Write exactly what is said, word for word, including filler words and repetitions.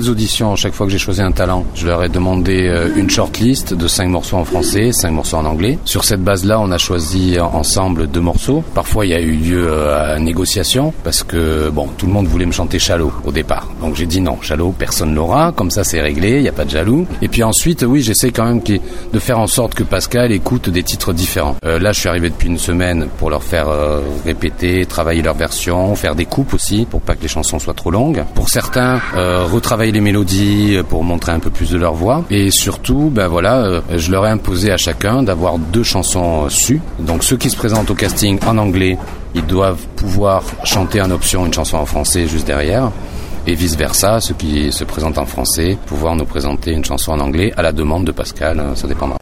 des auditions, à chaque fois que j'ai choisi un talent, je leur ai demandé euh, une shortlist de cinq morceaux en français, cinq morceaux en anglais. Sur cette base-là, on a choisi ensemble deux morceaux. Parfois, il y a eu lieu euh, à négociation parce que bon, tout le monde voulait me chanter Chalot au départ. Donc j'ai dit non, Chalot, personne l'aura. Comme ça, c'est réglé, il n'y a pas de jaloux. Et puis ensuite, oui, j'essaie quand même de faire en sorte que Pascal écoute des titres différents. Euh, là, je suis arrivé depuis une semaine pour leur faire euh, répéter, travailler leur version, faire des coupes aussi pour pas que les chansons soient trop longues. Pour certains, euh, retravailler les mélodies pour montrer un peu plus de leur voix. Et surtout, ben voilà, euh, je leur ai imposé à chacun d'avoir deux chansons euh, sues. Donc ceux qui se présentent au casting en anglais, ils doivent pouvoir chanter en option une chanson en français juste derrière. Et vice-versa, ceux qui se présentent en français, pouvoir nous présenter une chanson en anglais à la demande de Pascal, ça dépendra.